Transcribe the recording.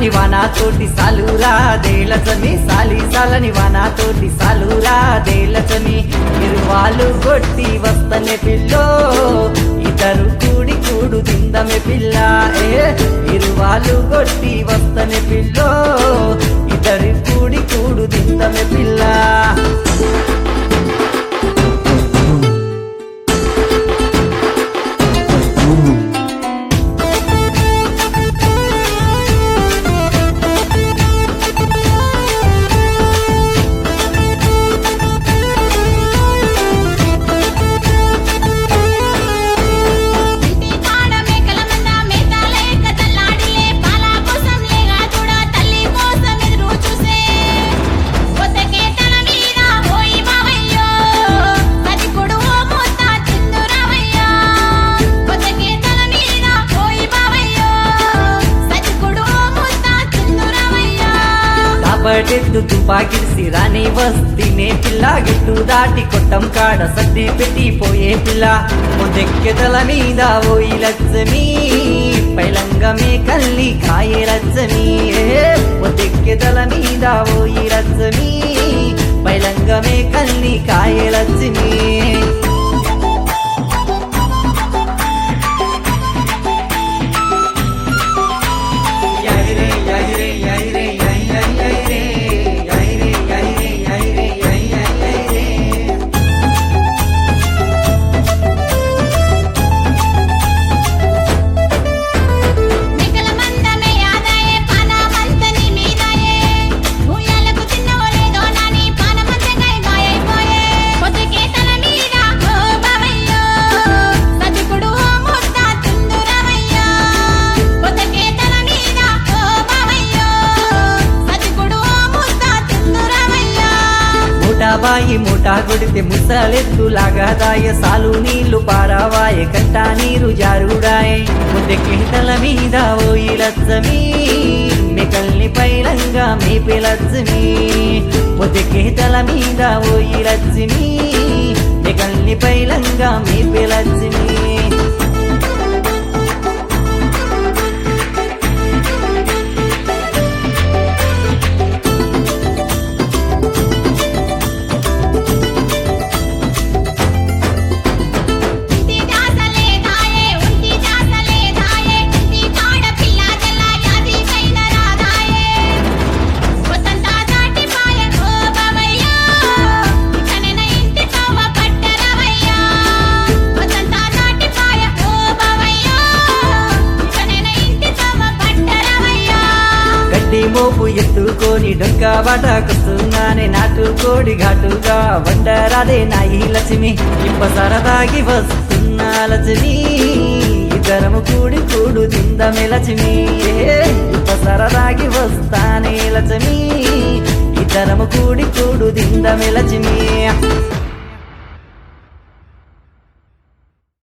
సాలని వానాతోటి సాలురా దేలచమి సాలి సాలని వానాతోటి సాలురా దేలచమి ఇరువాలు కొట్టి వస్తనే పిల్లో ఇద్దరు కూడి కూడు తిందమే పిల్ల ఇరువాలు కొట్టి వస్తనే పిల్లో ఇద్దరు కూడి కూడు తిందమే పిల్ల పడెద్దు తుపాకిసి రాని వస్తీనే పిల్ల గిట్టు దాటి కొట్టం కాడ సర్ది పెట్టిపోయే పిల్ల మొదెక్కెదల మీద ఓయి లచ్చమి పైలంగమే కల్లి కాయే లచ్చమి మొదెక్కెదల మీద ఓయి లచ్చమి పైలంగమే కల్లి కాయే లచ్చమి బాయి మూటా కొడితే ముసలెత్తులాగా దాయ సాలు నీళ్లు పారావాయ కంట నీరు జారుడాయే ముద్దెక్కితల మీద ఓయి లచ్చమి మికల్ని పైలంగా మేపే లచ్చమి ముద్దెక్కితల మీద ఓయి లచ్చమి మికల్ని పైలంగా మేపే లచ్చమి మోపు ఎత్తుకొని డొంక బాటకొస్తున్నానే నాటు కోడి ఘాటుగా వండరాదే నాయి లక్ష్మి ఇప్ప సరదాగి వస్తున్నా లక్ష్మి ఇద్దరము కూడి కూడు తిందమే లక్ష్మి ఇప్ప సరదాగి వస్తానే లక్ష్మి ఇద్దరము కూడి కూడు తిందమే లక్ష్మి